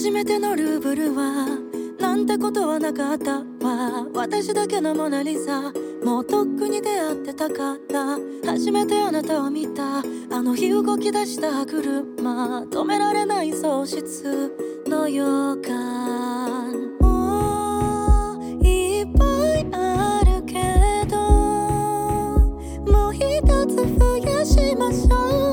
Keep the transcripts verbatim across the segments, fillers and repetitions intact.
初めてのルーブルはなんてことはなかったわ。私だけのモナリザ、もうとっくに出会ってたから。初めてあなたを見たあの日動き出した車、止められない喪失の予感。もういっぱいあるけどもう一つ増やしましょう。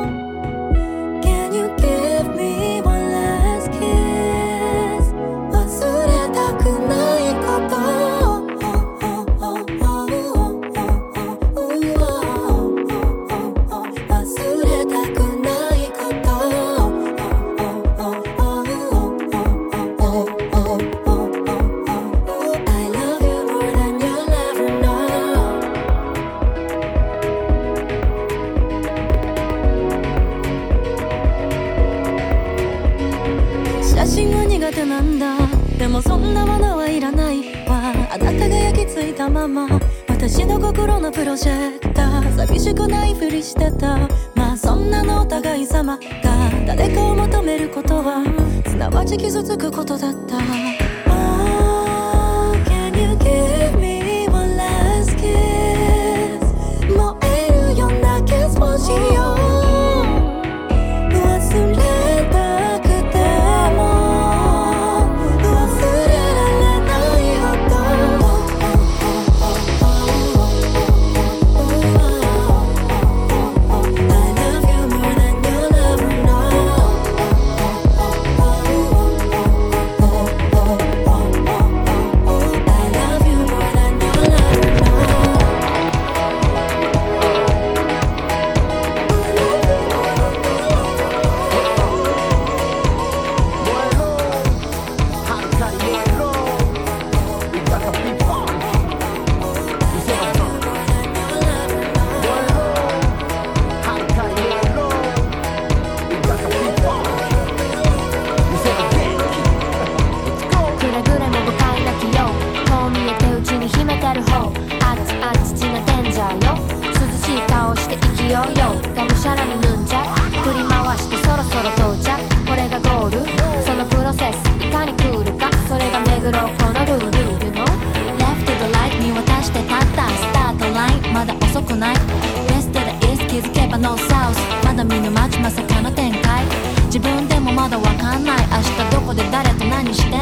写真は苦手なんだ。でもそんなものはいらないわ。あなたが焼き付いたまま私の心のプロジェクター。寂しくないふりしてた。まあそんなのお互い様が誰かを求めることはすなわち傷つくことだった。 Oh, can you give me one last kiss? 燃えるようなキスをしよう。忘れがむしゃらにヌンチャ振り回してそろそろ到着。これがゴール、そのプロセスいかにクールか。それが目黒このルール You know Left to the right 見渡して立ったスタートライン。まだ遅くない West to the east 気づけば No South。 まだ見ぬ街まさかの展開。自分でもまだわかんない明日どこで誰と何して